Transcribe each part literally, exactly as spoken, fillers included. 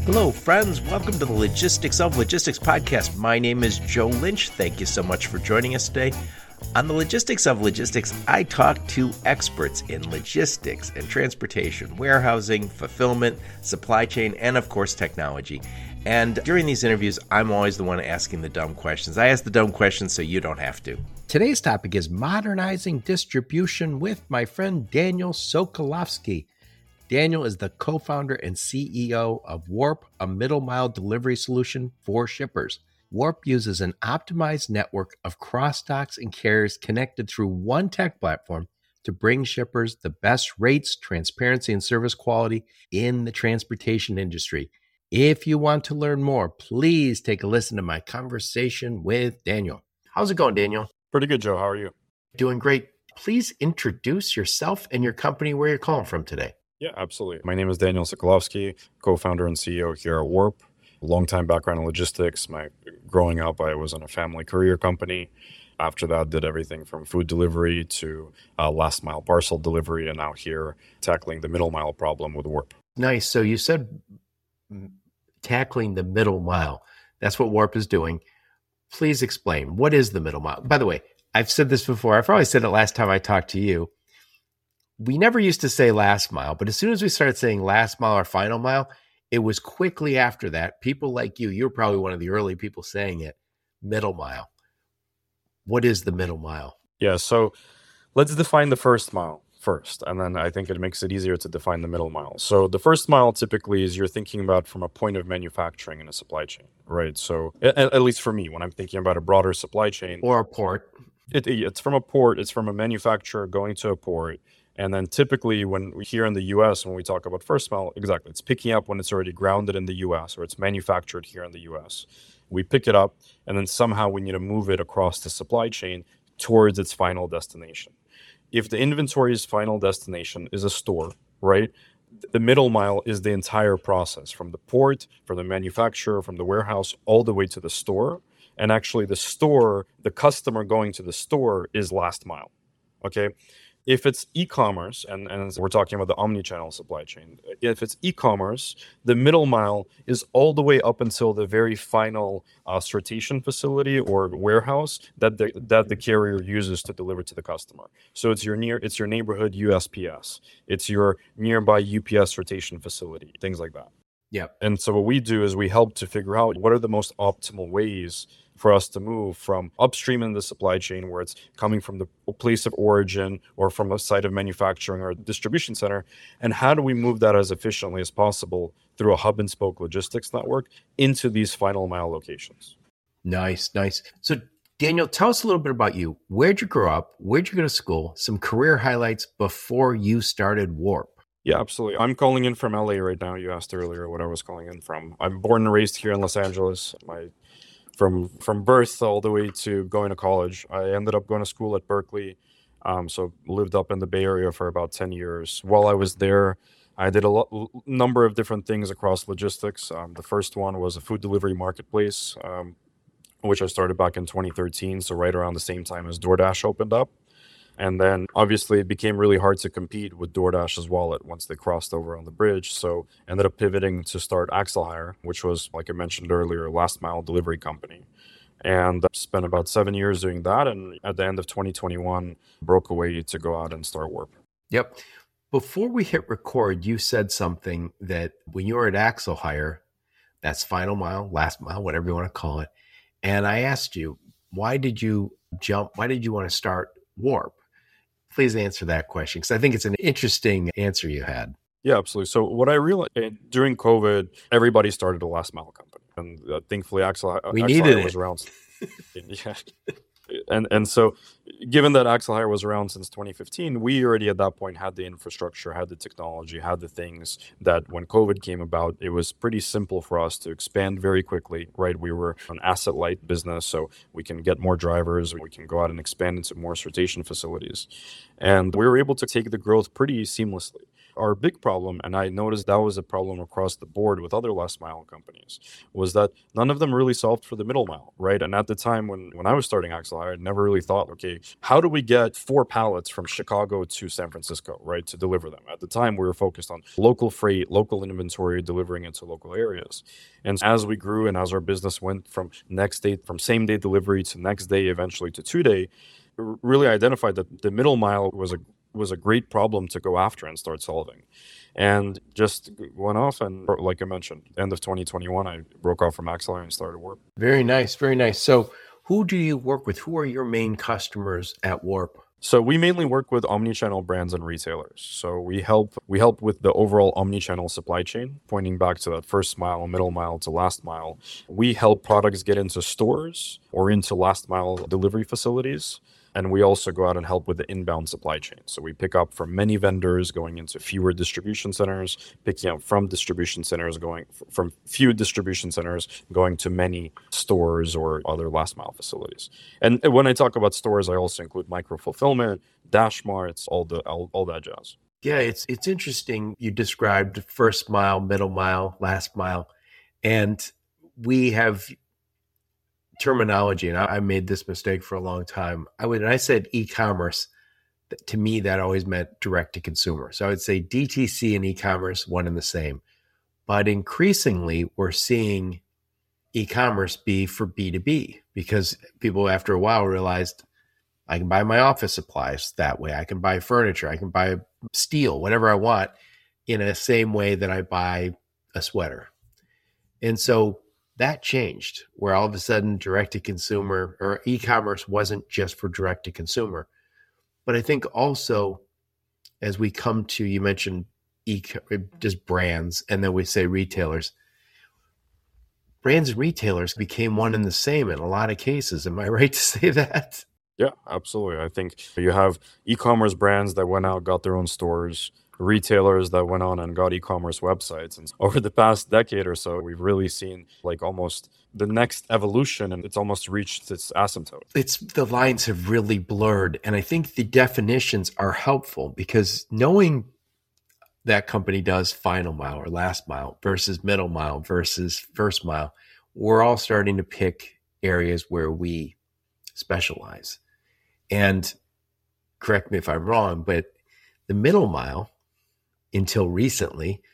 Hello, friends. Welcome to the Logistics of Logistics podcast. My name is Joe Lynch. Thank you so much for joining us today. On the Logistics of Logistics, I talk to experts in logistics and transportation, warehousing, fulfillment, supply chain, and of course, technology. And during these interviews, I'm always the one asking the dumb questions. I ask the dumb questions so you don't have to. Today's topic is modernizing distribution with my friend Daniel Sokolovsky. Daniel is the co-founder and C E O of Warp, a middle-mile delivery solution for shippers. Warp uses an optimized network of cross-docks and carriers connected through one tech platform to bring shippers the best rates, transparency, and service quality in the transportation industry. If you want to learn more, please take a listen to my conversation with Daniel. How's it going, Daniel? Pretty good, Joe. How are you? Doing great. Please introduce yourself and your company, where you're calling from today. Yeah, absolutely. My name is Daniel Sokolovsky, co-founder and C E O here at Warp. Long-time background in logistics. My growing up, I was in a family courier company. After that, did everything from food delivery to uh, last mile parcel delivery, and now here tackling the middle mile problem with Warp. Nice. So you said tackling the middle mile. That's what Warp is doing. Please explain, what is the middle mile? By the way, I've said this before. I probably said it last time I talked to you. We never used to say last mile, but as soon as we started saying last mile or final mile, it was quickly after that. People like you, you're probably one of the early people saying it, middle mile. What is the middle mile? Yeah, so let's define the first mile first, and then I think it makes it easier to define the middle mile. So the first mile typically is you're thinking about from a point of manufacturing in a supply chain, right? So at, at least for me, when I'm thinking about a broader supply chain. Or a port. It, it's from a port, it's from a manufacturer going to a port. And then typically when we here in the U S, when we talk about first mile, exactly, it's picking up when it's already grounded in the U S or it's manufactured here in the U S. We pick it up and then somehow we need to move it across the supply chain towards its final destination. If the inventory's final destination is a store, right, the middle mile is the entire process from the port, from the manufacturer, from the warehouse, all the way to the store. And actually the store, the customer going to the store is last mile, okay? If it's e-commerce, and, and we're talking about the omni-channel supply chain, if it's e-commerce, the middle mile is all the way up until the very final uh, sortation facility or warehouse that the, that the carrier uses to deliver to the customer. So it's your near, it's your neighborhood U S P S, it's your nearby U P S sortation facility, things like that. Yeah. And so what we do is we help to figure out what are the most optimal ways for us to move from upstream in the supply chain where it's coming from the place of origin or from a site of manufacturing or a distribution center, and how do we move that as efficiently as possible through a hub and spoke logistics network into these final mile locations. Nice, nice. So Daniel, tell us a little bit about you. Where'd you grow up? Where'd you go to school? Some career highlights before you started Warp. Yeah, absolutely. I'm calling in from L A right now. You asked earlier what I was calling in from. I'm born and raised here in Los Angeles. My From from birth all the way to going to college. I ended up going to school at Berkeley, um, so lived up in the Bay Area for about ten years. While I was there, I did a lo- number of different things across logistics. Um, the first one was a food delivery marketplace, um, which I started back in twenty thirteen, so right around the same time as DoorDash opened up. And then obviously it became really hard to compete with DoorDash's wallet once they crossed over on the bridge. So ended up pivoting to start Axle-Hire, which was, like I mentioned earlier, a last mile delivery company. And spent about seven years doing that. And at the end of twenty twenty-one, broke away to go out and start Warp. Yep. Before we hit record, you said something that when you were at Axle-Hire, that's final mile, last mile, whatever you want to call it. And I asked you, why did you jump? Why did you want to start Warp? Please answer that question, because I think it's an interesting answer you had. Yeah, absolutely. So what I realized during COVID, everybody started a last mile company, and uh, thankfully, Axel we needed it. was around. yeah, and and so given that Axle-Hire was around since twenty fifteen, we already at that point had the infrastructure, had the technology, had the things that when COVID came about, it was pretty simple for us to expand very quickly, right? We were an asset light business, so we can get more drivers, we can go out and expand into more sortation facilities. And we were able to take the growth pretty seamlessly. Our big problem, and I noticed that was a problem across the board with other last mile companies, was that none of them really solved for the middle mile, right? And at the time when, when I was starting Axle, I had never really thought, okay, how do we get four pallets from Chicago to San Francisco, right, to deliver them? At the time, we were focused on local freight, local inventory, delivering it to local areas. And as we grew and as our business went from next day, from same day delivery to next day, eventually to two day, really identified that the middle mile was a was a great problem to go after and start solving. And just went off, and like I mentioned, end of twenty twenty-one, I broke off from Axle and started Warp. Very nice, very nice. So who do you work with? Who are your main customers at Warp? So we mainly work with omni-channel brands and retailers. So we help we help with the overall omni-channel supply chain, pointing back to that first mile, middle mile to last mile. We help products get into stores or into last mile delivery facilities. And we also go out and help with the inbound supply chain. So we pick up from many vendors going into fewer distribution centers, picking up from distribution centers, going f- from few distribution centers, going to many stores or other last mile facilities. And when I talk about stores, I also include micro fulfillment, dash marts, all the all, all that jazz. Yeah, it's it's interesting. You described first mile, middle mile, last mile, and we have terminology, and I, I made this mistake for a long time. I would, and I said e-commerce. To me, that always meant direct to consumer. So I would say D T C and e-commerce, one and the same. But increasingly, we're seeing e-commerce be for B two B because people, after a while, realized I can buy my office supplies that way. I can buy furniture. I can buy steel, whatever I want, in a same way that I buy a sweater. And so that changed, where all of a sudden direct to consumer or e-commerce wasn't just for direct to consumer. But I think also, as we come to, you mentioned e- just brands, and then we say retailers. Brands and retailers became one and the same in a lot of cases. Am I right to say that? Yeah, absolutely. I think you have e-commerce brands that went out, got their own stores, retailers that went on and got e-commerce websites. And over the past decade or so, we've really seen like almost the next evolution, and it's almost reached its asymptote. It's the lines have really blurred. And I think the definitions are helpful because knowing that company does final mile or last mile versus middle mile versus first mile, we're all starting to pick areas where we specialize. And correct me if I'm wrong, but the middle mile until recently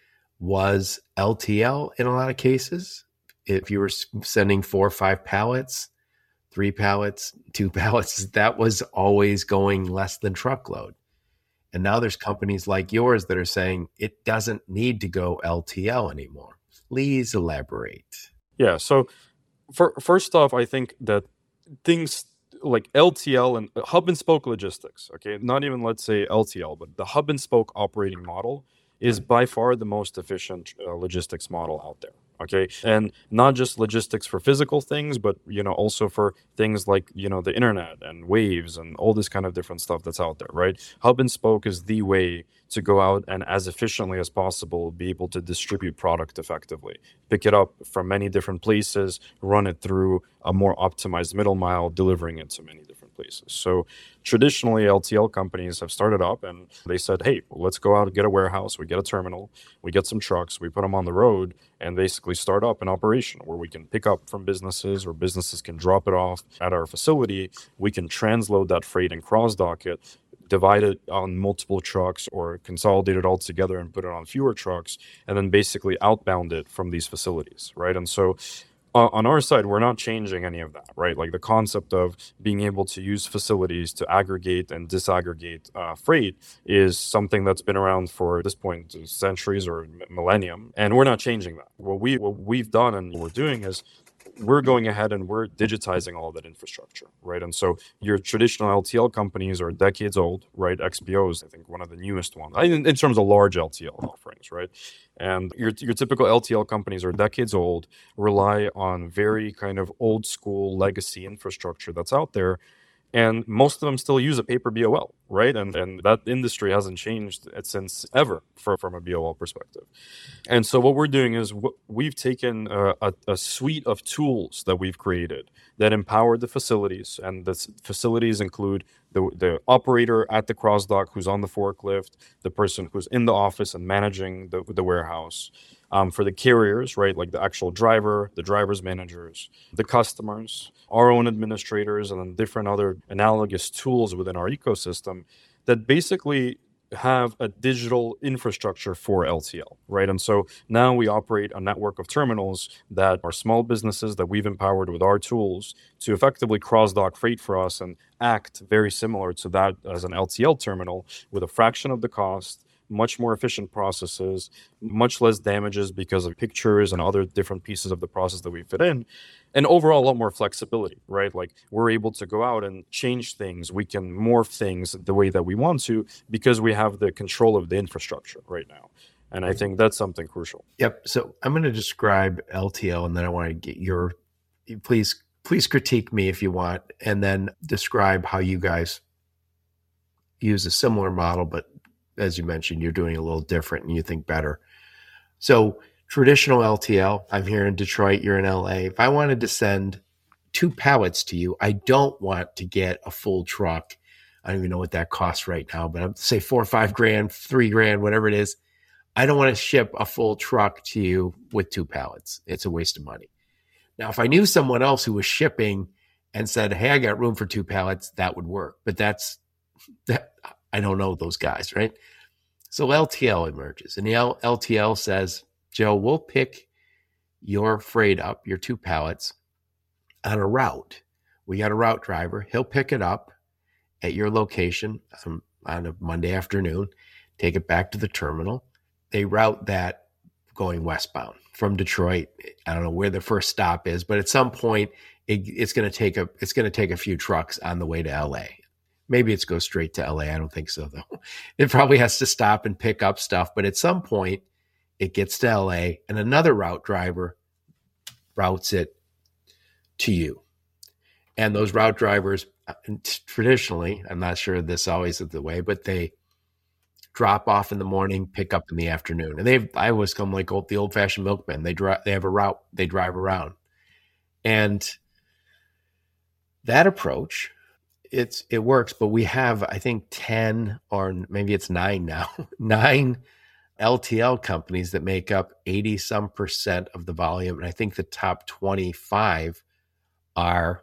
was L T L in a lot of cases. If you were sending four or five pallets, three pallets, two pallets, that was always going less than truckload. And now there's companies like yours that are saying it doesn't need to go L T L anymore. Please elaborate. Yeah. So for, first off, I think that things like L T L and hub and spoke logistics, okay, not even let's say L T L, but the hub and spoke operating model is by far the most efficient uh, logistics model out there. Okay. And not just logistics for physical things, but, you know, also for things like, you know, the internet and waves and all this kind of different stuff that's out there, right? Hub and spoke is the way to go out and as efficiently as possible be able to distribute product effectively, pick it up from many different places, run it through a more optimized middle mile, delivering it to many different places. So traditionally, L T L companies have started up and they said, hey, well, let's go out and get a warehouse, we get a terminal, we get some trucks, we put them on the road and basically start up an operation where we can pick up from businesses or businesses can drop it off at our facility. We can transload that freight and cross dock it, divide it on multiple trucks or consolidate it all together and put it on fewer trucks, and then basically outbound it from these facilities, right? And so uh, on our side, we're not changing any of that, right? Like the concept of being able to use facilities to aggregate and disaggregate uh, freight is something that's been around for at this point centuries or millennium, and we're not changing that. What we what we've done and what we're doing is we're going ahead and we're digitizing all that infrastructure, right? And so your traditional L T L companies are decades old, right? X B O is, I think, one of the newest ones in, in terms of large L T L offerings, right? And your your typical L T L companies are decades old, rely on very kind of old school legacy infrastructure that's out there. And most of them still use a paper B O L, right? And and that industry hasn't changed since ever for, from a B O L perspective. And so what we're doing is we've taken a, a, a suite of tools that we've created that empower the facilities, and the facilities include the, the operator at the cross dock who's on the forklift, the person who's in the office and managing the, the warehouse. Um, for the carriers, right, like the actual driver, the driver's managers, the customers, our own administrators, and then different other analogous tools within our ecosystem that basically have a digital infrastructure for L T L, right? And so now we operate a network of terminals that are small businesses that we've empowered with our tools to effectively cross-dock freight for us and act very similar to that as an L T L terminal with a fraction of the cost, much more efficient processes, much less damages because of pictures and other different pieces of the process that we fit in, and overall a lot more flexibility, right? Like we're able to go out and change things. We can morph things the way that we want to because we have the control of the infrastructure right now. And I think that's something crucial. Yep. So I'm going to describe L T L, and then I want to get your, please, please critique me if you want, and then describe how you guys use a similar model, but as you mentioned, you're doing a little different and you think better. So traditional L T L, I'm here in Detroit, you're in L A. If I wanted to send two pallets to you, I don't want to get a full truck. I don't even know what that costs right now, but I'd say four or five grand, three grand, whatever it is. I don't want to ship a full truck to you with two pallets. It's a waste of money. Now, if I knew someone else who was shipping and said, hey, I got room for two pallets, that would work. But that's that. I don't know those guys, right? So L T L emerges, and the L- LTL says, Joe, we'll pick your freight up, your two pallets, on a route. We got a route driver. He'll pick it up at your location um, on a Monday afternoon, take it back to the terminal. They route that going westbound from Detroit. I don't know where the first stop is, but at some point, it, it's going to take a it's going to take a few trucks on the way to L A. Maybe it's go straight to L A. I don't think so, though. It probably has to stop and pick up stuff. But at some point, it gets to L A, and another route driver routes it to you. And those route drivers, traditionally, I'm not sure this always is the way, but they drop off in the morning, pick up in the afternoon. And they've, I always come like old, the old-fashioned milkman. They drive, they have a route, they drive around. And that approach, It's it works, but we have, I think, ten or maybe it's nine now, nine L T L companies that make up eighty some percent of the volume. And I think the top twenty-five are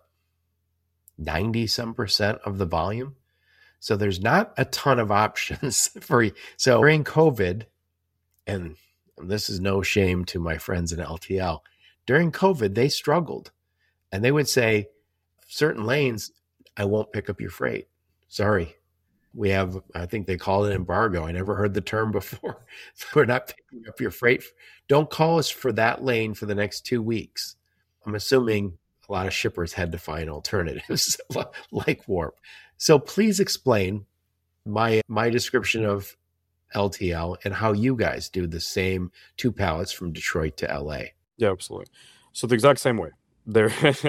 ninety some percent of the volume. So there's not a ton of options for you. So during COVID, and this is no shame to my friends in L T L, during COVID, they struggled. And they would say, certain lanes, I won't pick up your freight. Sorry. We have, I think they call it embargo. I never heard the term before. We're not picking up your freight. Don't call us for that lane for the next two weeks. I'm assuming a lot of shippers had to find alternatives like Warp. So please explain my my description of L T L and how you guys do the same two pallets from Detroit to L A. Yeah, absolutely. So the exact same way. There,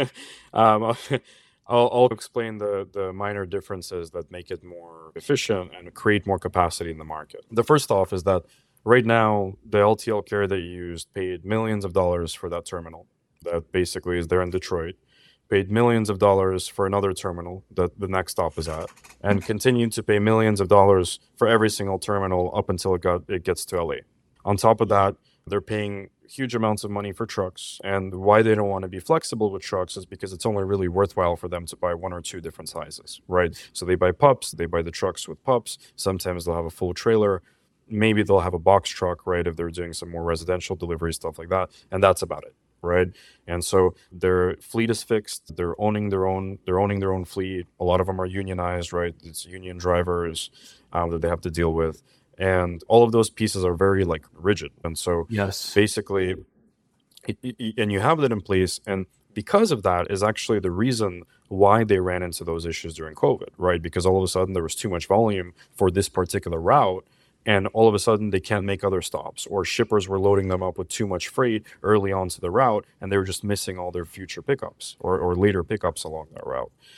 um, I'll, I'll explain the, the minor differences that make it more efficient and create more capacity in the market. The first off is that right now, the L T L carrier that you used paid millions of dollars for that terminal that basically is there in Detroit, paid millions of dollars for another terminal that the next stop is at, and continued to pay millions of dollars for every single terminal up until it got it gets to L A. On top of that, they're paying huge amounts of money for trucks, and why they don't want to be flexible with trucks is because it's only really worthwhile for them to buy one or two different sizes, right? So they buy pups, they buy the trucks with pups. Sometimes they'll have a full trailer. Maybe they'll have a box truck, right, if they're doing some more residential delivery, stuff like that, and that's about it, right? And so their fleet is fixed. They're owning their own. They're owning their own fleet. A lot of them are unionized, right? It's union drivers um, that they have to deal with. And all of those pieces are very like rigid. And so yes, basically, it, it, and you have that in place. And because of that is actually the reason why they ran into those issues during COVID, right? Because all of a sudden there was too much volume for this particular route. And all of a sudden they can't make other stops, or shippers were loading them up with too much freight early onto the route. And they were just missing all their future pickups or, or later pickups along that route.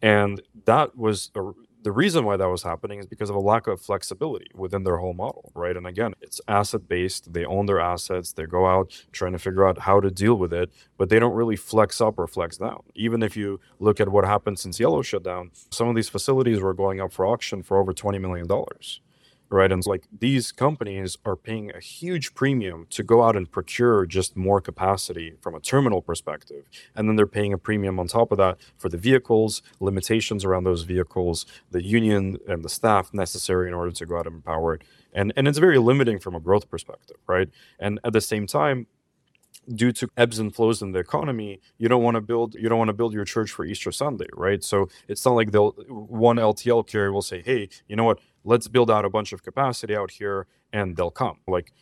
And that was a, the reason why that was happening is because of a lack of flexibility within their whole model, right? And again, it's asset based. They own their assets. They go out trying to figure out how to deal with it, but they don't really flex up or flex down. Even if you look at what happened since Yellow shut down, some of these facilities were going up for auction for over twenty million dollars. Right. And like these companies are paying a huge premium to go out and procure just more capacity from a terminal perspective. And then they're paying a premium on top of that for the vehicles, limitations around those vehicles, the union and the staff necessary in order to go out and empower it. And, and it's very limiting from a growth perspective. Right. And at the same time, due to ebbs and flows in the economy, you don't want to build you don't want to build your church for Easter Sunday, right? So it's not like they'll one L T L carrier will say, hey, you know what, let's build out a bunch of capacity out here and they'll come. Like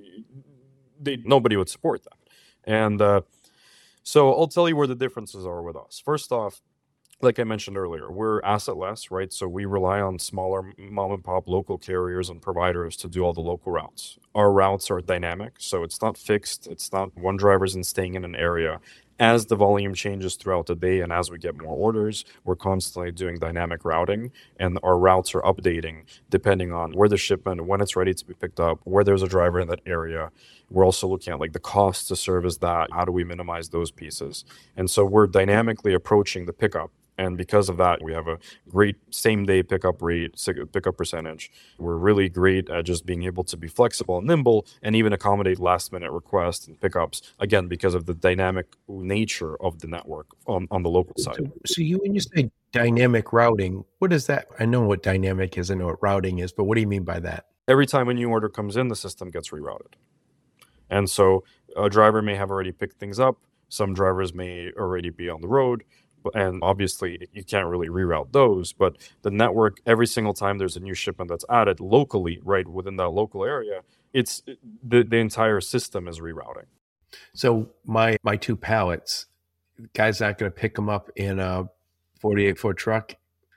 they nobody would support that. And uh, so I'll tell you where the differences are with us. First off, like I mentioned earlier, we're asset-less, right? So we rely on smaller mom and pop local carriers and providers to do all the local routes. Our routes are dynamic, so it's not fixed. It's not one driver isn't staying in an area. As the volume changes throughout the day and as we get more orders, we're constantly doing dynamic routing, and our routes are updating depending on where the shipment, when it's ready to be picked up, where there's a driver in that area. We're also looking at like the cost to service that. How do we minimize those pieces? And so we're dynamically approaching the pickup. And because of that, we have a great same day pickup rate, pickup percentage. We're really great at just being able to be flexible and nimble and even accommodate last minute requests and pickups, again, because of the dynamic nature of the network on, on the local side. So, so you, when you say dynamic routing, what is that? I know what dynamic is, I know what routing is, but what do you mean by that? Every time a new order comes in, the system gets rerouted. And so a driver may have already picked things up. Some drivers may already be on the road. And obviously, you can't really reroute those, but the network, every single time there's a new shipment that's added locally, right, within that local area, it's the, the entire system is rerouting. So my my two pallets, guy's not going to pick them up in a forty-eight foot truck.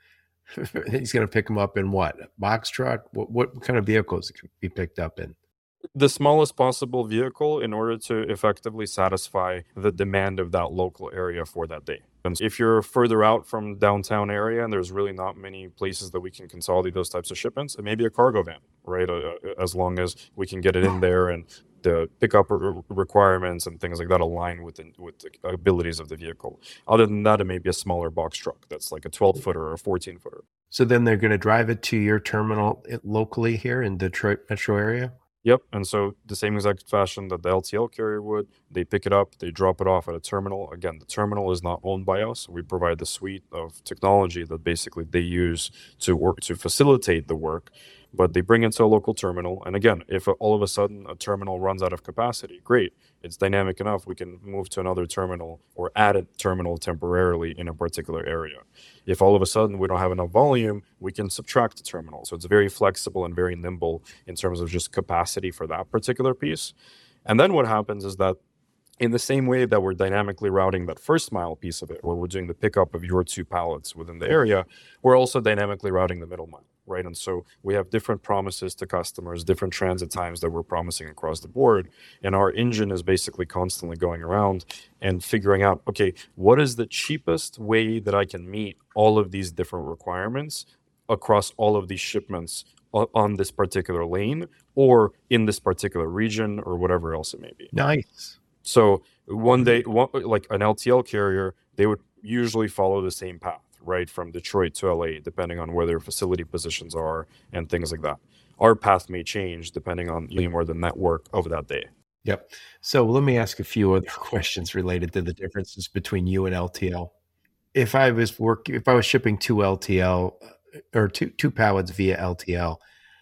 He's going to pick them up in what? A box truck? What, what kind of vehicles can be picked up in? The smallest possible vehicle in order to effectively satisfy the demand of that local area for that day. And if you're further out from downtown area and there's really not many places that we can consolidate those types of shipments, it may be a cargo van, right? Uh, as long as we can get it in there and the pickup re- requirements and things like that align with the, with the abilities of the vehicle. Other than that, it may be a smaller box truck that's like a twelve footer or a fourteen footer. So then they're going to drive it to your terminal locally here in Detroit metro area? Yep. And so the same exact fashion that the L T L carrier would, they pick it up, they drop it off at a terminal. Again, the terminal is not owned by us. We provide the suite of technology that basically they use to work to facilitate the work, but they bring it to a local terminal. And again, if all of a sudden a terminal runs out of capacity, great. It's dynamic enough. We can move to another terminal or add a terminal temporarily in a particular area. If all of a sudden we don't have enough volume, we can subtract the terminal. So it's very flexible and very nimble in terms of just capacity for that particular piece. And then what happens is that in the same way that we're dynamically routing that first mile piece of it, where we're doing the pickup of your two pallets within the area, we're also dynamically routing the middle mile, right? And so we have different promises to customers, different transit times that we're promising across the board. And our engine is basically constantly going around and figuring out, okay, what is the cheapest way that I can meet all of these different requirements across all of these shipments on this particular lane or in this particular region or whatever else it may be. Nice. So one day, one, like an L T L carrier, they would usually follow the same path, right, from Detroit to L A, depending on where their facility positions are and things like that. Our path may change depending on more the network of that day. Yep. So let me ask a few other questions related to the differences between you and L T L. If I was working, if I was shipping two L T L or two two pallets via L T L,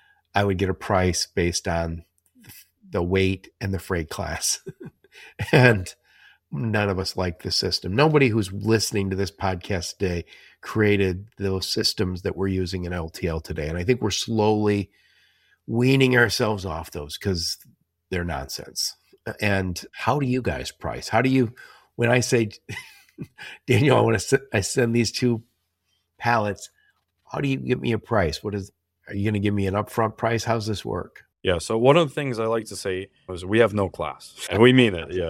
I would get a price based on the weight and the freight class. And none of us like the system. Nobody who's listening to this podcast today created those systems that we're using in L T L today. And I think we're slowly weaning ourselves off those because they're nonsense. And how do you guys price? How do you, when I say, Daniel, I want to, I send these two pallets, how do you give me a price? What is, are you going to give me an upfront price? How's this work? Yeah. So one of the things I like to say is we have no class, and we mean it. Yeah.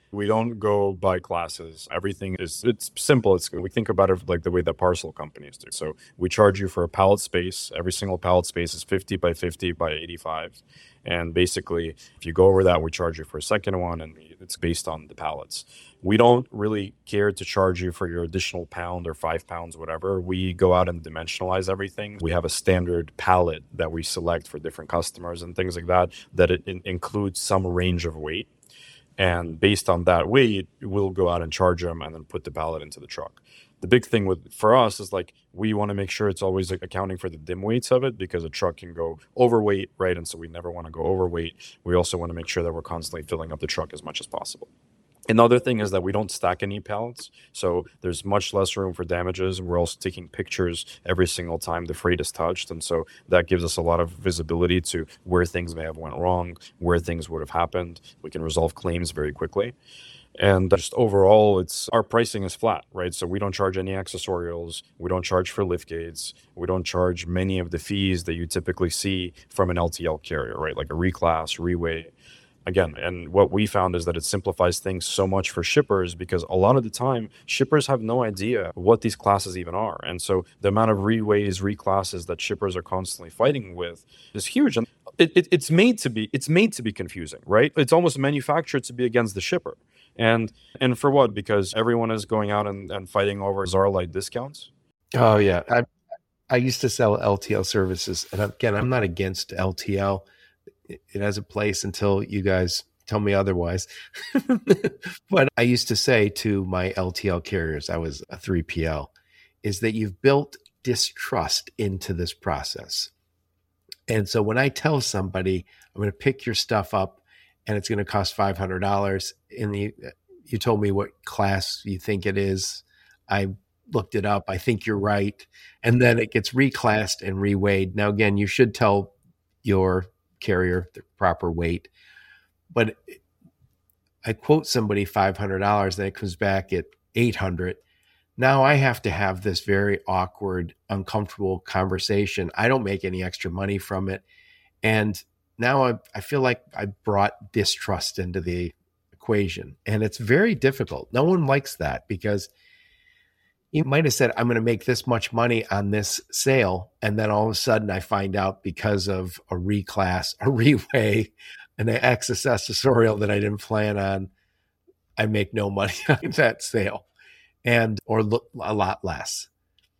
We don't go by classes. Everything is, it's simple. It's, we think about it like the way that parcel companies do. So we charge you for a pallet space. Every single pallet space is fifty by fifty by eighty-five. And basically, if you go over that, we charge you for a second one, and it's based on the pallets. We don't really care to charge you for your additional pound or five pounds, whatever. We go out and dimensionalize everything. We have a standard pallet that we select for different customers and things like that, that it in- includes some range of weight. And based on that weight, we'll go out and charge them and then put the pallet into the truck. The big thing with for us is like we want to make sure it's always like accounting for the dim weights of it, because a truck can go overweight, right? And so we never want to go overweight. We also want to make sure that we're constantly filling up the truck as much as possible. Another thing is that we don't stack any pallets, so there's much less room for damages. We're also taking pictures every single time the freight is touched, and so that gives us a lot of visibility to where things may have went wrong, where things would have happened. We can resolve claims very quickly. And just overall, it's our pricing is flat, right? So we don't charge any accessorials. We don't charge for lift gates. We don't charge many of the fees that you typically see from an L T L carrier, right? Like a reclass, reweigh. Again, and what we found is that it simplifies things so much for shippers, because a lot of the time, shippers have no idea what these classes even are. And so the amount of reweighs, reclasses that shippers are constantly fighting with is huge. And it, it, it's made to be, it's made to be confusing, right? It's almost manufactured to be against the shipper. And and for what? Because everyone is going out and, and fighting over Czar-like discounts? Oh, yeah. I I used to sell L T L services. And again, I'm not against L T L. It has a place until you guys tell me otherwise. But I used to say to my L T L carriers, I was a three P L, is that you've built distrust into this process. And so when I tell somebody, I'm going to pick your stuff up and it's going to cost five hundred dollars, and the, you told me what class you think it is, I looked it up, I think you're right. And then it gets reclassed and reweighed. Now, again, you should tell your carrier the proper weight, but I quote somebody five hundred dollars, then it comes back at eight hundred dollars. Now I have to have this very awkward, uncomfortable conversation. I don't make any extra money from it. And now I, I feel like I brought distrust into the equation, and it's very difficult. No one likes that, because you might have said, I'm going to make this much money on this sale. And then all of a sudden I find out, because of a reclass, a reweigh, an excess accessorial that I didn't plan on, I make no money on that sale, and or look a lot less.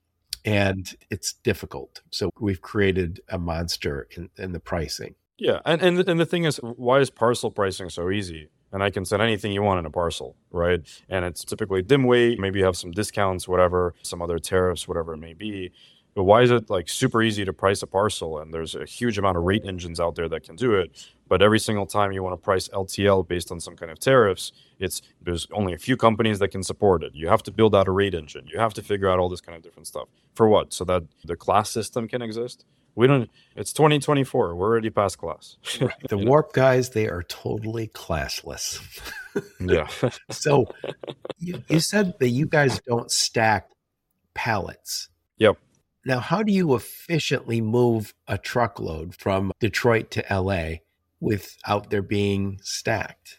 And it's difficult. So we've created a monster in, in the pricing. Yeah. And, and, and the thing is, why is parcel pricing so easy? And I can send anything you want in a parcel, right? And it's typically dim weight, maybe you have some discounts, whatever, some other tariffs, whatever it may be. But why is it like super easy to price a parcel? And there's a huge amount of rate engines out there that can do it. But every single time you want to price L T L based on some kind of tariffs, it's there's only a few companies that can support it. You have to build out a rate engine. You have to figure out all this kind of different stuff. For what? So that the class system can exist? We don't, it's twenty twenty-four. We're already past class. The Warp guys, they are totally classless. Yeah. So you, you said that you guys don't stack pallets. Yep. Now, how do you efficiently move a truckload from Detroit to L A without there being stacked?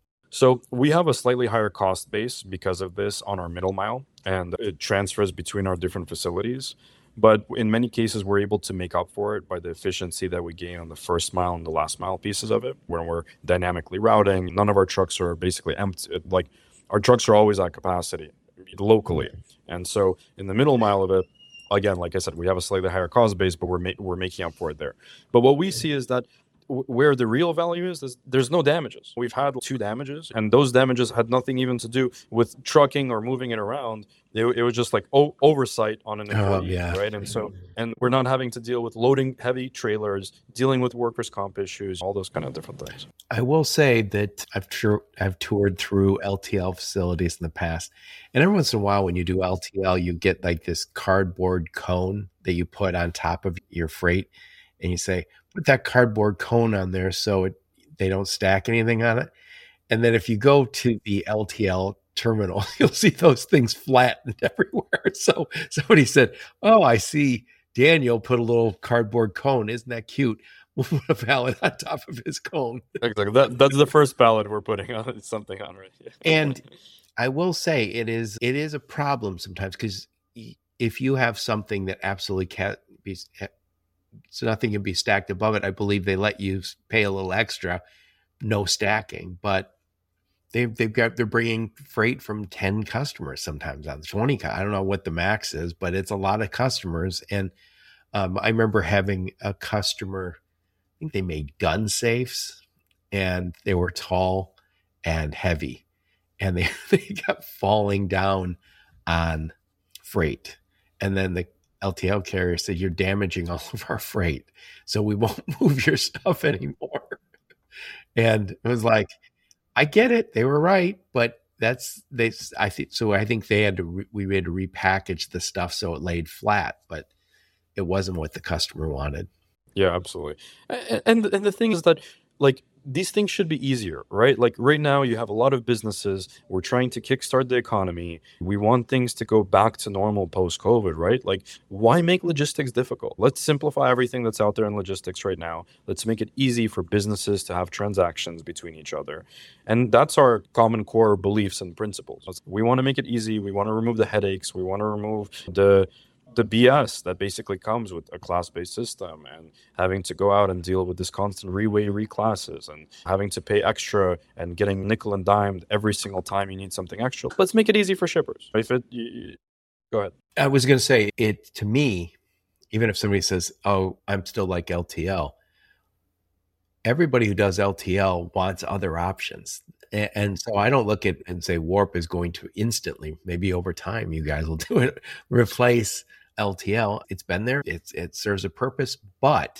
So we have a slightly higher cost base because of this on our middle mile, and it transfers between our different facilities. But in many cases, we're able to make up for it by the efficiency that we gain on the first mile and the last mile pieces of it, when we're dynamically routing. None of our trucks are basically empty. Like, our trucks are always at capacity locally. And so in the middle mile of it, again, like I said, we have a slightly higher cost base, but we're, ma- we're making up for it there. But what we see is that w- where the real value is, is, there's no damages. We've had two damages, and those damages had nothing even to do with trucking or moving it around. It, it was just like o- oversight on an employee, Oh, yeah. right? And so, and we're not having to deal with loading heavy trailers, dealing with workers' comp issues, all those kind of different things. I will say that I've tur- I've toured through L T L facilities in the past, and every once in a while when you do L T L, you get like this cardboard cone that you put on top of your freight, and you say, put that cardboard cone on there so it, they don't stack anything on it. And then if you go to the L T L terminal, you'll see those things flattened everywhere. So somebody said, oh, I see Daniel put a little cardboard cone. Isn't that cute? we'll put a pallet on top of his cone. Exactly. That that's the first pallet we're putting on something on right here. And I will say it is it is a problem sometimes, because if you have something that absolutely can't be, so nothing can be stacked above it, I believe they let you pay a little extra, no stacking, but they've they've got they're bringing freight from ten customers sometimes on twenty. I don't know what the max is, but it's a lot of customers. And um, I remember having a customer, I think they made gun safes, and they were tall and heavy, and they, they kept falling down on freight. And then the L T L carrier said, "You're damaging all of our freight, so we won't move your stuff anymore." And it was like, I get it. They were right, but that's they. I think so. I think they had to. Re, we had to repackage the stuff so it laid flat, but it wasn't what the customer wanted. Yeah, absolutely. And and, and the thing is that, like, these things should be easier, right? Like right now, you have a lot of businesses. We're trying to kickstart the economy. We want things to go back to normal post-COVID, right? Like, why make logistics difficult? Let's simplify everything that's out there in logistics right now. Let's make it easy for businesses to have transactions between each other. And that's our common core beliefs and principles. We want to make it easy. We want to remove the headaches. We want to remove the the B S that basically comes with a class-based system, and having to go out and deal with this constant reweigh reclasses and having to pay extra and getting nickel and dimed every single time you need something extra. Let's make it easy for shippers. If it, you, you, go ahead. I was going to say, it to me, even if somebody says, "Oh, I'm still like L T L," everybody who does L T L wants other options. And so I don't look at and say Warp is going to instantly, maybe over time you guys will do it, replace L T L. It's been there. It's, it serves a purpose, but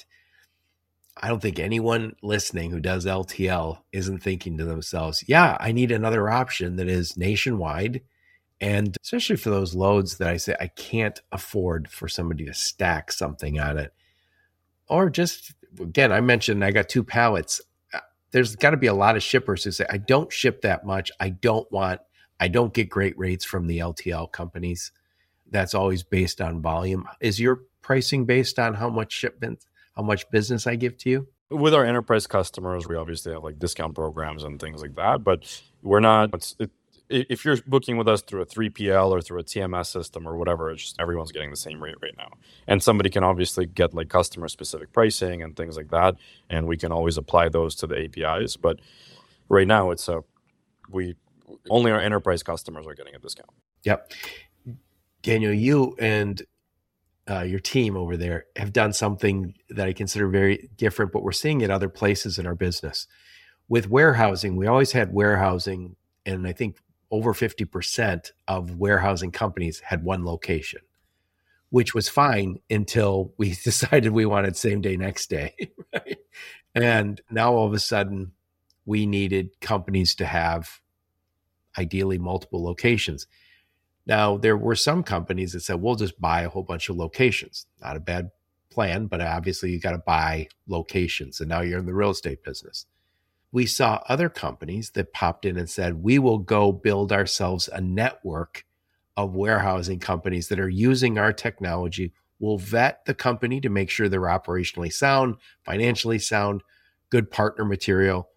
I don't think anyone listening who does L T L isn't thinking to themselves, yeah, I need another option that is nationwide. And especially for those loads that I say I can't afford for somebody to stack something on it. Or just, again, I mentioned I got two pallets. There's got to be a lot of shippers who say, I don't ship that much. I don't want, I don't get great rates from the L T L companies. That's always based on volume. Is your pricing based on how much shipment, how much business I give to you? With our enterprise customers, we obviously have like discount programs and things like that, but we're not, it's, it, if you're booking with us through a three P L or through a T M S system or whatever, it's just everyone's getting the same rate right now. And somebody can obviously get like customer specific pricing and things like that. And we can always apply those to the A P Is. But right now it's a, we, only our enterprise customers are getting a discount. Yep. Daniel, you and uh, your team over there have done something that I consider very different, but we're seeing it other places in our business. With warehousing, we always had warehousing, and I think over fifty percent of warehousing companies had one location, which was fine until we decided we wanted same day, next day. Right? And now all of a sudden we needed companies to have ideally multiple locations. Now, there were some companies that said, we'll just buy a whole bunch of locations. Not a bad plan, but obviously you got to buy locations. And now you're in the real estate business. We saw other companies that popped in and said, we will go build ourselves a network of warehousing companies that are using our technology. We'll vet the company to make sure they're operationally sound, financially sound, good partner material,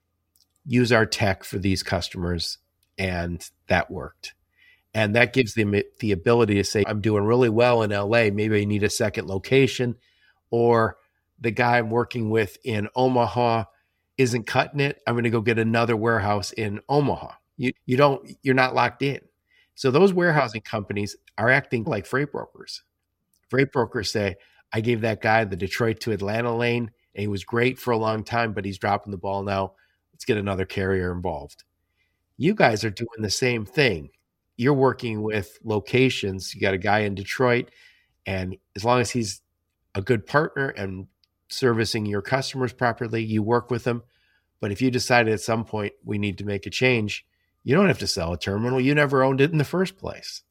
use our tech for these customers. And that worked. And that gives them the ability to say, I'm doing really well in L A. Maybe I need a second location. Or the guy I'm working with in Omaha isn't cutting it. I'm going to go get another warehouse in Omaha. You, you don't, you're not locked in. So those warehousing companies are acting like freight brokers. Freight brokers say, I gave that guy the Detroit to Atlanta lane, and he was great for a long time, but he's dropping the ball now. Let's get another carrier involved. You guys are doing the same thing. You're working with locations. You got a guy in Detroit, and as long as he's a good partner and servicing your customers properly, you work with them. But if you decide at some point we need to make a change, you don't have to sell a terminal. You never owned it in the first place.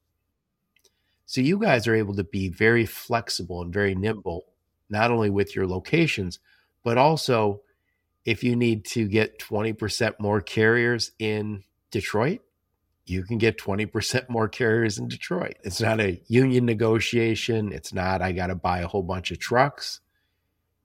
So you guys are able to be very flexible and very nimble, not only with your locations, but also if you need to get twenty percent more carriers in Detroit, you can get twenty percent more carriers in Detroit. It's not a union negotiation. It's not, I got to buy a whole bunch of trucks.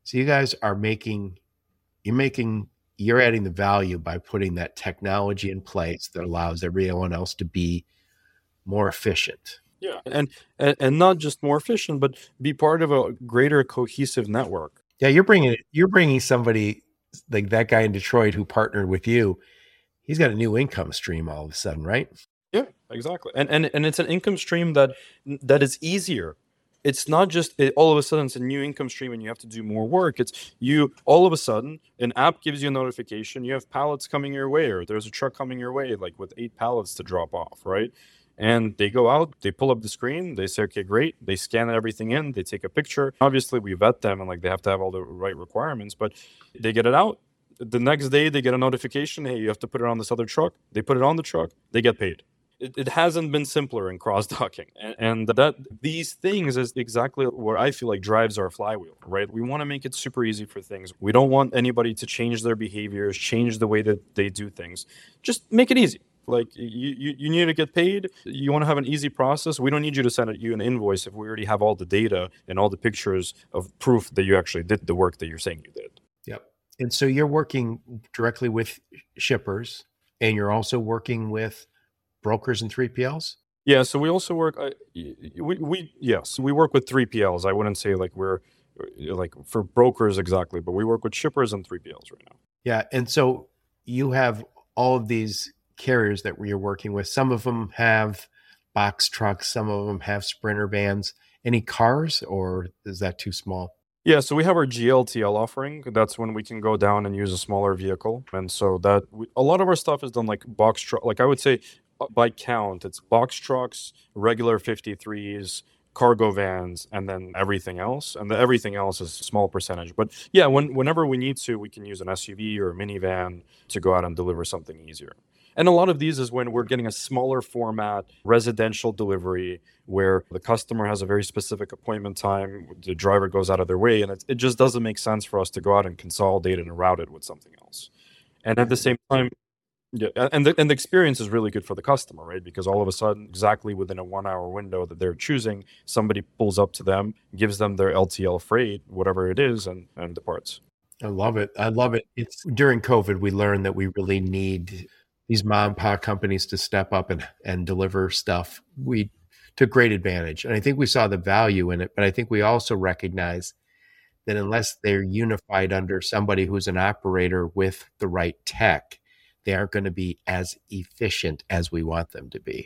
So you guys are making, you're making, you're adding the value by putting that technology in place that allows everyone else to be more efficient. Yeah, and, and and not just more efficient, but be part of a greater cohesive network. Yeah, you're bringing you're bringing somebody like that guy in Detroit who partnered with you. He's got a new income stream all of a sudden, right? Yeah, exactly. And and and it's an income stream that that is easier. It's not just it, all of a sudden it's a new income stream and you have to do more work. It's you all of a sudden an app gives you a notification. You have pallets coming your way, or there's a truck coming your way, like with eight pallets to drop off, right? And they go out, they pull up the screen, they say, okay, great. They scan everything in, they take a picture. Obviously, we vet them and like they have to have all the right requirements, but they get it out. The next day, they get a notification, hey, you have to put it on this other truck. They put it on the truck, they get paid. It, it hasn't been simpler in cross-docking. And, and that these things is exactly what I feel like drives our flywheel, right? We want to make it super easy for things. We don't want anybody to change their behaviors, change the way that they do things. Just make it easy. Like you, you, you need to get paid. You want to have an easy process. We don't need you to send you an invoice if we already have all the data and all the pictures of proof that you actually did the work that you're saying you did. Yep. And so you're working directly with shippers, and you're also working with brokers and three P Ls? Yeah. So we also work. Uh, we we yes, we work with three P Ls. I wouldn't say like we're like for brokers exactly, but we work with shippers and three P Ls right now. Yeah. And so you have all of these carriers that you're working with. Some of them have box trucks, some of them have Sprinter vans. Any cars, or is that too small? Yeah, so we have our G L T L offering. That's when we can go down and use a smaller vehicle. And so that we, a lot of our stuff is done like box truck. Like I would say by count, it's box trucks, regular fifty-threes, cargo vans, and then everything else. And the everything else is a small percentage. But yeah, when, whenever we need to, we can use an S U V or a minivan to go out and deliver something easier. And a lot of these is when we're getting a smaller format residential delivery where the customer has a very specific appointment time, the driver goes out of their way, and it, it just doesn't make sense for us to go out and consolidate it and route it with something else. And at the same time, yeah, and the, and the experience is really good for the customer, right? Because all of a sudden, exactly within a one-hour window that they're choosing, somebody pulls up to them, gives them their L T L freight, whatever it is, and, and departs. I love it. I love it. It's during COVID, we learned that we really need these mom and pop companies to step up and, and deliver stuff. We took great advantage. And I think we saw the value in it, but I think we also recognize that unless they're unified under somebody who's an operator with the right tech, they aren't going to be as efficient as we want them to be.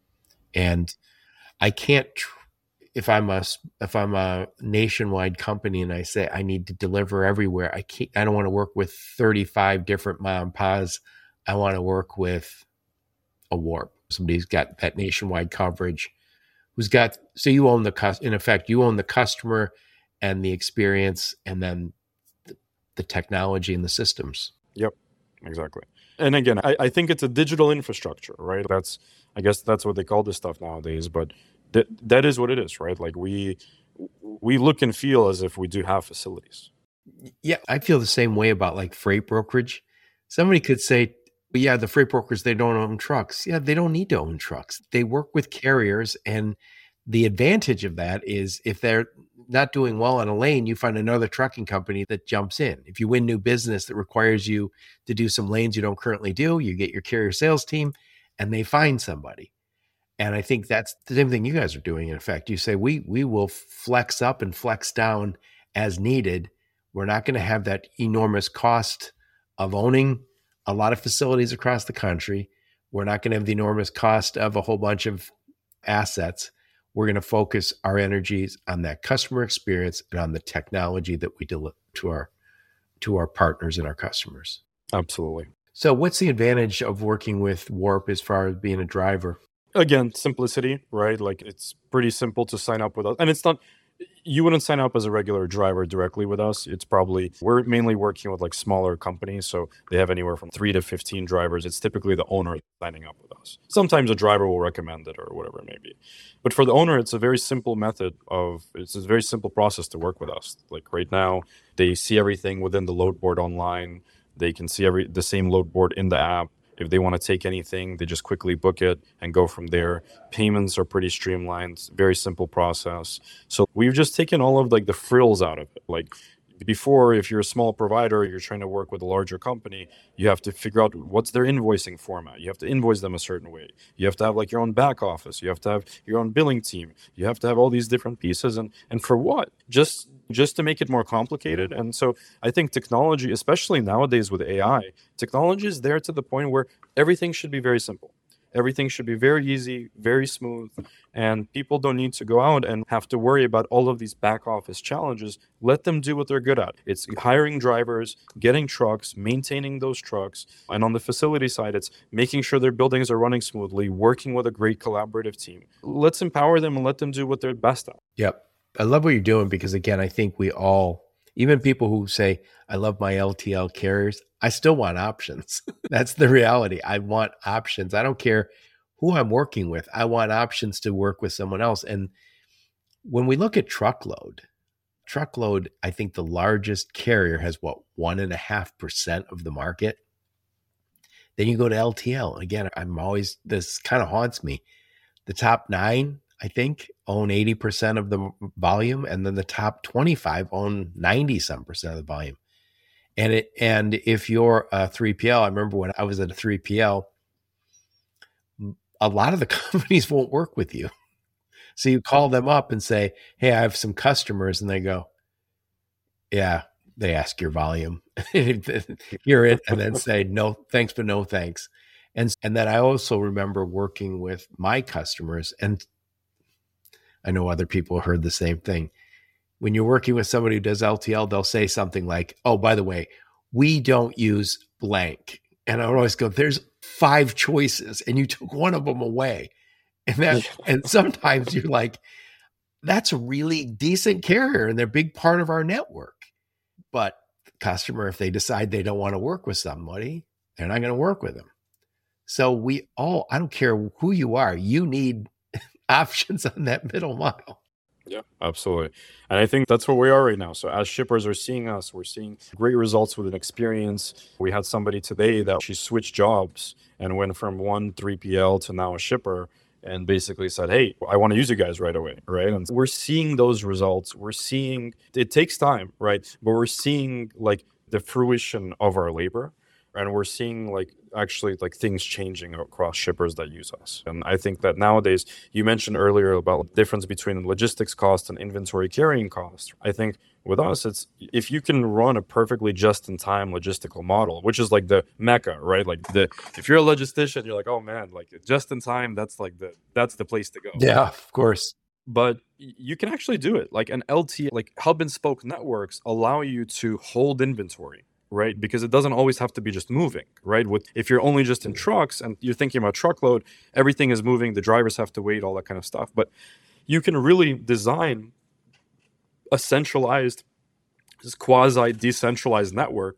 And I can't, if I'm a, if I'm a nationwide company and I say I need to deliver everywhere, I can't, I don't want to work with thirty-five different mom and pops. I want to work with a Warp. Somebody who's got that nationwide coverage, who's got, so you own the, in effect, you own the customer and the experience, and then the, the technology and the systems. Yep, exactly. And again, I, I think it's a digital infrastructure, right? That's, I guess that's what they call this stuff nowadays, but that that is what it is, right? Like we, we look and feel as if we do have facilities. Yeah, I feel the same way about like freight brokerage. Somebody could say, well, yeah, the freight brokers, they don't own trucks. Yeah, they don't need to own trucks. They work with carriers. And the advantage of that is if they're not doing well on a lane, you find another trucking company that jumps in. If you win new business that requires you to do some lanes you don't currently do, you get your carrier sales team and they find somebody. And I think that's the same thing you guys are doing. In effect, you say, we, we will flex up and flex down as needed. We're not going to have that enormous cost of owning a lot of facilities across the country. We're not going to have the enormous cost of a whole bunch of assets. We're going to focus our energies on that customer experience and on the technology that we deliver to our to our partners and our customers. Absolutely. So what's the advantage of working with Warp as far as being a driver? Again, simplicity, right? Like it's pretty simple to sign up with us. And it's not, you wouldn't sign up as a regular driver directly with us. It's probably, we're mainly working with like smaller companies. So they have anywhere from three to fifteen drivers. It's typically the owner signing up with us. Sometimes a driver will recommend it or whatever it may be. But for the owner, it's a very simple method of, it's a very simple process to work with us. Like right now, they see everything within the load board online. They can see every the same load board in the app. If they want to take anything, they just quickly book it and go from there. Payments are pretty streamlined, very simple process. So we've just taken all of like the frills out of it. Like Before, if you're a small provider, you're trying to work with a larger company, you have to figure out what's their invoicing format. You have to invoice them a certain way. You have to have like your own back office. You have to have your own billing team. You have to have all these different pieces. And and for what? Just just to make it more complicated. And so I think technology, especially nowadays with A I, technology is there to the point where everything should be very simple. Everything should be very easy, very smooth, and people don't need to go out and have to worry about all of these back office challenges. Let them do what they're good at. It's hiring drivers, getting trucks, maintaining those trucks. And on the facility side, it's making sure their buildings are running smoothly, working with a great collaborative team. Let's empower them and let them do what they're best at. Yep. I love what you're doing because, again, I think we all, even people who say, I love my L T L carriers, I still want options. That's the reality. I want options. I don't care who I'm working with. I want options to work with someone else. And when we look at truckload, truckload, I think the largest carrier has what, one and a half percent of the market. Then you go to L T L. Again, I'm always, this kind of haunts me. The top nine, I think, own eighty percent of the volume, and then the top twenty-five own ninety some percent of the volume. And it, and if you're a three P L, I remember when I was at a three P L, a lot of the companies won't work with you. So you call them up and say, hey, I have some customers. And they go, yeah, they ask your volume. Hear it and then say, no, thanks, but no thanks. And, and then I also remember working with my customers, and I know other people heard the same thing. When you're working with somebody who does L T L, they'll say something like, oh, by the way, we don't use blank. And I would always go, there's five choices and you took one of them away. And that, and sometimes you're like, that's a really decent carrier and they're a big part of our network. But the customer, if they decide they don't want to work with somebody, they're not going to work with them. So we all, I don't care who you are, you need options on that middle mile. Yeah, absolutely. And I think that's where we are right now. So as shippers are seeing us, we're seeing great results with an experience. We had somebody today that she switched jobs and went from one three P L to now a shipper, and basically said, hey, I want to use you guys right away, right? And we're seeing those results. We're seeing, it takes time, right? But we're seeing like the fruition of our labor. And we're seeing like actually like things changing across shippers that use us. And I think that nowadays, you mentioned earlier about the difference between logistics cost and inventory carrying cost. I think with us, it's if you can run a perfectly just-in-time logistical model, which is like the mecca, right? Like the if you're a logistician, you're like, oh man, like just-in-time, that's like the that's the place to go. Yeah, of course. But you can actually do it. Like an L T, like hub and spoke networks allow you to hold inventory. Right? Because it doesn't always have to be just moving, right? With if you're only just in trucks and you're thinking about truckload, everything is moving, the drivers have to wait, all that kind of stuff. But you can really design a centralized, quasi-decentralized network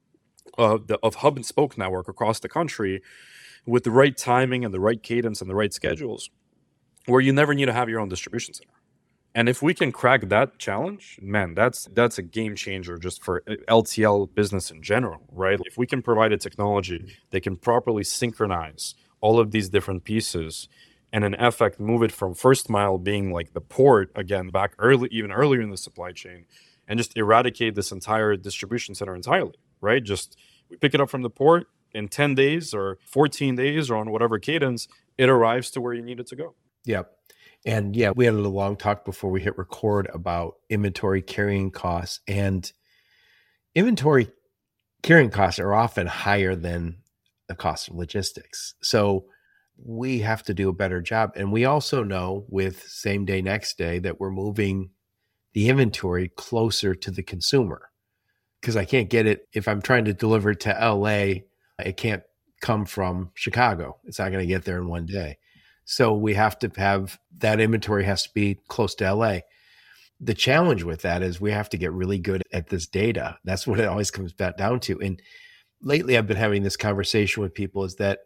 of, the, of hub and spoke network across the country with the right timing and the right cadence and the right schedules, where you never need to have your own distribution center. And if we can crack that challenge, man, that's that's a game changer just for L T L business in general, right? If we can provide a technology that can properly synchronize all of these different pieces and in effect move it from first mile being like the port, again, back early, even earlier in the supply chain, and just eradicate this entire distribution center entirely, right? Just we pick it up from the port in ten days or fourteen days or on whatever cadence, it arrives to where you need it to go. Yep. And yeah, we had a long talk before we hit record about inventory carrying costs, and inventory carrying costs are often higher than the cost of logistics. So we have to do a better job. And we also know with same day, next day that we're moving the inventory closer to the consumer, because I can't get it. If I'm trying to deliver it to L A, it can't come from Chicago. It's not going to get there in one day. So we have to have that inventory has to be close to L A. The challenge with that is we have to get really good at this data. That's what it always comes back down to. And lately I've been having this conversation with people is that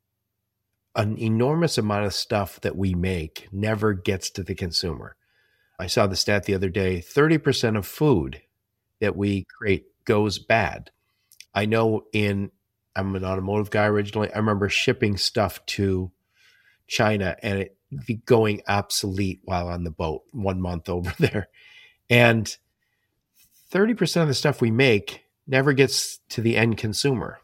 an enormous amount of stuff that we make never gets to the consumer. I saw the stat the other day, thirty percent of food that we create goes bad. I know in, I'm an automotive guy originally. I remember shipping stuff to China and it be going obsolete while on the boat one month over there. And thirty percent of the stuff we make never gets to the end consumer.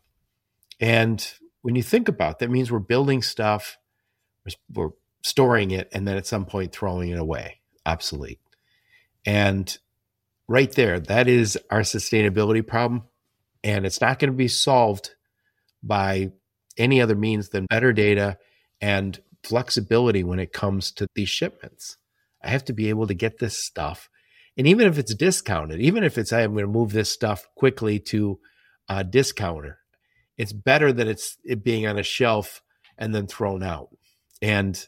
And when you think about that, it means we're building stuff, we're storing it, and then at some point throwing it away, obsolete. And right there, that is our sustainability problem. And it's not going to be solved by any other means than better data and flexibility when it comes to these shipments. I have to be able to get this stuff. And even if it's discounted, even if it's, I'm going to move this stuff quickly to a discounter, it's better that it's it being on a shelf and then thrown out. And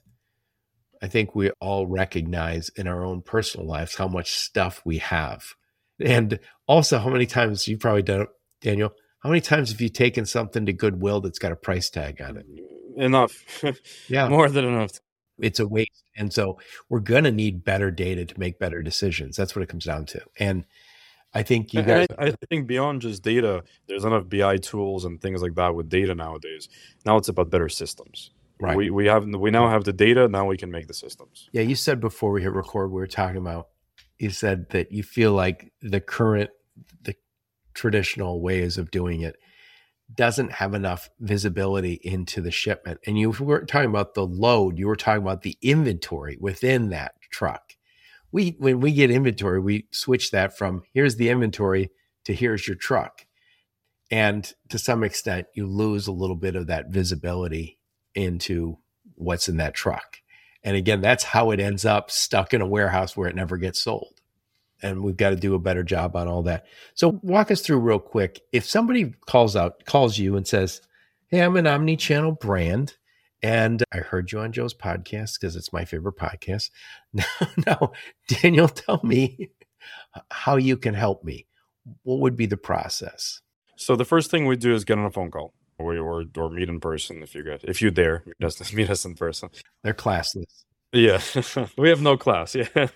I think we all recognize in our own personal lives how much stuff we have. And also how many times you've probably done it, Daniel, how many times have you taken something to Goodwill that's got a price tag on it? Enough. Yeah. More than enough. It's a waste. And so we're going to need better data to make better decisions. That's what it comes down to. And I think you guys... I, I think beyond just data, there's enough B I tools and things like that with data nowadays. Now it's about better systems. Right. We we have we now have the data. Now we can make the systems. Yeah, you said before we hit record, we were talking about, you said that you feel like the current, the traditional ways of doing it doesn't have enough visibility into the shipment. And you weren't talking about the load, you were talking about the inventory within that truck. We, when we get inventory, we switch that from here's the inventory to here's your truck. And to some extent, you lose a little bit of that visibility into what's in that truck. And again, that's how it ends up stuck in a warehouse where it never gets sold. And we've got to do a better job on all that. So walk us through real quick. If somebody calls out, calls you and says, hey, I'm an omni-channel brand, and I heard you on Joe's podcast because it's my favorite podcast. Now, now, Daniel, tell me how you can help me. What would be the process? So the first thing we do is get on a phone call. Or, or or meet in person if you get if you dare meet us, meet us in person. They're classless. Yeah, we have no class. Yeah,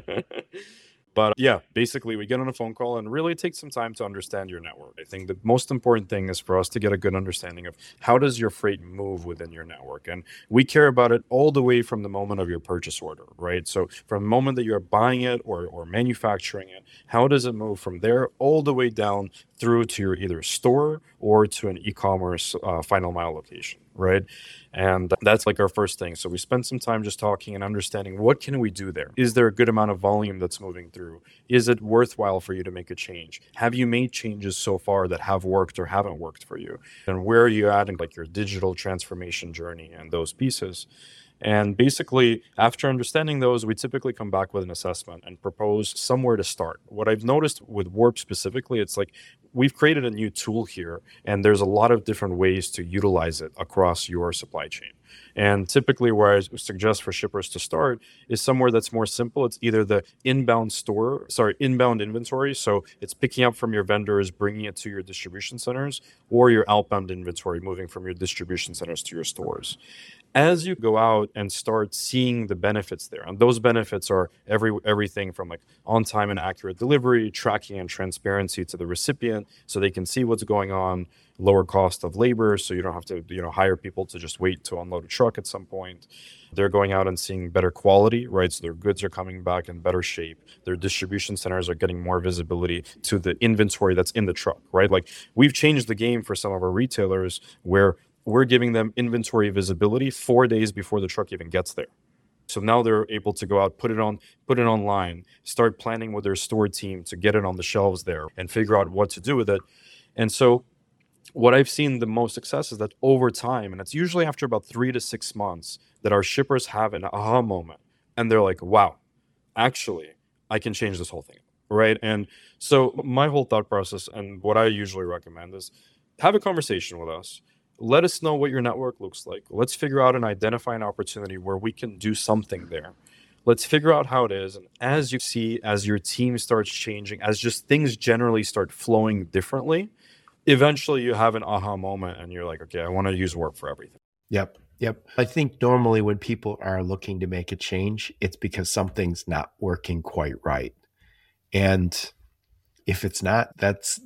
but yeah, basically we get on a phone call and really take some time to understand your network. I think the most important thing is for us to get a good understanding of how does your freight move within your network, and we care about it all the way from the moment of your purchase order, right? So from the moment that you're buying it or or manufacturing it, how does it move from there all the way down through to your either store or to an e-commerce uh, final mile location, right? And that's like our first thing. So we spend some time just talking and understanding what can we do there? Is there a good amount of volume that's moving through? Is it worthwhile for you to make a change? Have you made changes so far that have worked or haven't worked for you? And where are you at in like your digital transformation journey and those pieces? And basically, after understanding those, we typically come back with an assessment and propose somewhere to start. What I've noticed with Warp specifically, it's like we've created a new tool here, and there's a lot of different ways to utilize it across your supply chain. And typically where I suggest for shippers to start is somewhere that's more simple. It's either the inbound store, sorry, inbound inventory. So it's picking up from your vendors, bringing it to your distribution centers, or your outbound inventory, moving from your distribution centers to your stores. As you go out and start seeing the benefits there, and those benefits are every everything from like on-time and accurate delivery, tracking and transparency to the recipient so they can see what's going on, lower cost of labor so you don't have to you know hire people to just wait to unload a truck at some point. They're going out and seeing better quality, right? So their goods are coming back in better shape. Their distribution centers are getting more visibility to the inventory that's in the truck, right? Like we've changed the game for some of our retailers where we're giving them inventory visibility four days before the truck even gets there. So now they're able to go out, put it on, put it online, start planning with their store team to get it on the shelves there and figure out what to do with it. And so what I've seen the most success is that over time, and it's usually after about three to six months, that our shippers have an aha moment. And they're like, wow, actually, I can change this whole thing, right? And so my whole thought process and what I usually recommend is have a conversation with us. Let us know what your network looks like. Let's figure out and identify an opportunity where we can do something there. Let's figure out how it is. And as you see, as your team starts changing, as just things generally start flowing differently, eventually you have an aha moment and you're like, okay, I want to use Warp for everything. Yep. Yep. I think normally when people are looking to make a change, it's because something's not working quite right. And if it's not, that's...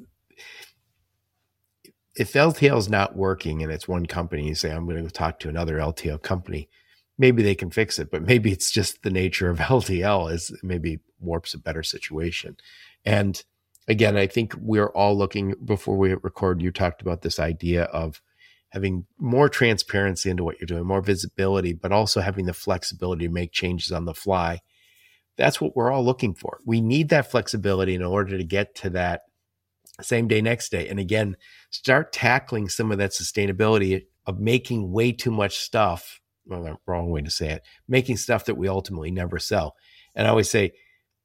If L T L is not working and it's one company, you say, I'm going to go talk to another L T L company, maybe they can fix it, but maybe it's just the nature of L T L is maybe Warp's a better situation. And again, I think we're all looking, before we record, you talked about this idea of having more transparency into what you're doing, more visibility, but also having the flexibility to make changes on the fly. That's what we're all looking for. We need that flexibility in order to get to that same day, next day. And again, start tackling some of that sustainability of making way too much stuff. Well, the wrong way to say it, making stuff that we ultimately never sell. And I always say,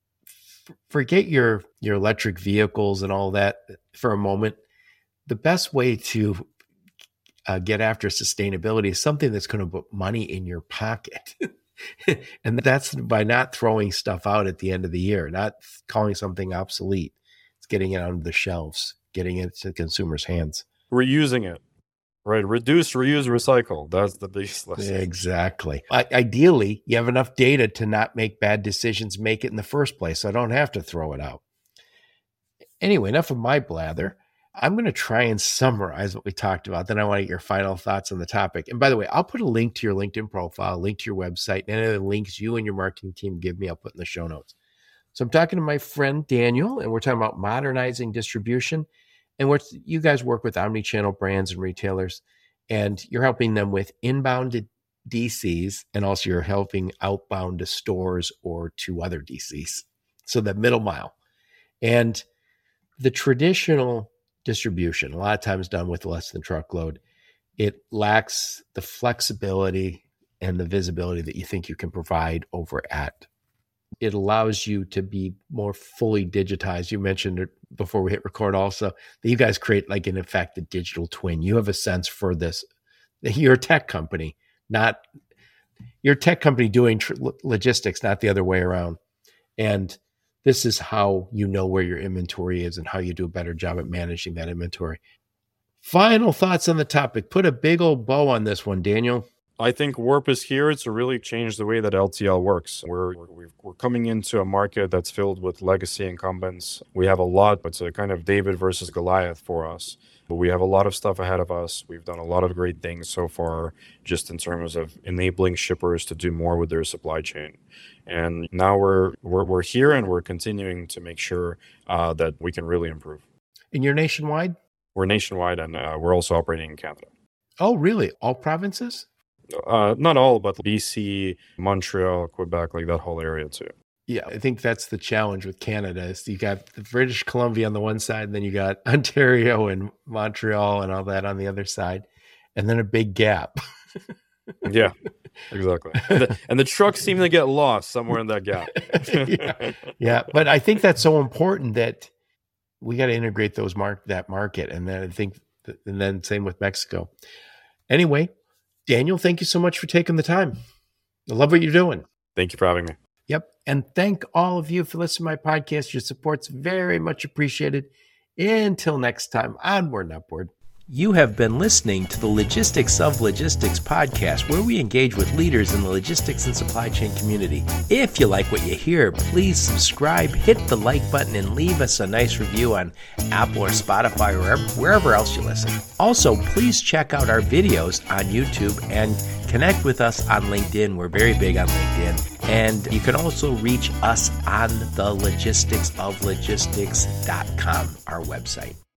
f- forget your, your electric vehicles and all that for a moment. The best way to uh, get after sustainability is something that's going to put money in your pocket. And that's by not throwing stuff out at the end of the year, not calling something obsolete. It's getting it onto the shelves, getting it to consumers' hands. Reusing it, right? Reduce, reuse, recycle. That's the biggest lesson. Exactly. I, ideally, you have enough data to not make bad decisions, make it in the first place, so I don't have to throw it out. Anyway, enough of my blather. I'm going to try and summarize what we talked about. Then I want to get your final thoughts on the topic. And by the way, I'll put a link to your LinkedIn profile, a link to your website, and any other links you and your marketing team give me, I'll put in the show notes. So I'm talking to my friend Daniel, and we're talking about modernizing distribution. And what you guys work with omni-channel brands and retailers, and you're helping them with inbound to D Cs, and also you're helping outbound to stores or to other D Cs. So the middle mile. And the traditional distribution, a lot of times done with less than truckload, it lacks the flexibility and the visibility that you think you can provide over at. It allows you to be more fully digitized. You mentioned it before we hit record also, that you guys create, like, in effect, a digital twin. You have a sense for this. You're a tech company, not you're a tech company doing tr- logistics, not the other way around. And this is how you know where your inventory is and how you do a better job at managing that inventory. Final thoughts on the topic. Put a big old bow on this one, Daniel. I think Warp is here to really change the way that L T L works. We're we're, we're coming into a market that's filled with legacy incumbents. We have a lot, but it's a kind of David versus Goliath for us. But we have a lot of stuff ahead of us. We've done a lot of great things so far, just in terms of enabling shippers to do more with their supply chain. And now we're we're, we're here, and we're continuing to make sure uh, that we can really improve. And you're nationwide? We're nationwide, and uh, we're also operating in Canada. Oh, really? All provinces? Uh, not all, but B C, Montreal, Quebec, like that whole area too. Yeah, I think that's the challenge with Canada is you got the British Columbia on the one side, and then you got Ontario and Montreal and all that on the other side, and then a big gap. Yeah, exactly. And the, and the trucks seem to get lost somewhere in that gap. yeah. yeah, but I think that's so important that we got to integrate those mark that market, and then I think, that, and then same with Mexico. Anyway, Daniel, thank you so much for taking the time. I love what you're doing. Thank you for having me. Yep. And thank all of you for listening to my podcast. Your support's very much appreciated. Until next time, onward and upward. You have been listening to the Logistics of Logistics podcast, where we engage with leaders in the logistics and supply chain community. If you like what you hear, please subscribe, hit the like button, and leave us a nice review on Apple or Spotify or wherever, wherever else you listen. Also, please check out our videos on YouTube and connect with us on LinkedIn. We're very big on LinkedIn. And you can also reach us on the logistics of logistics dot com, our website.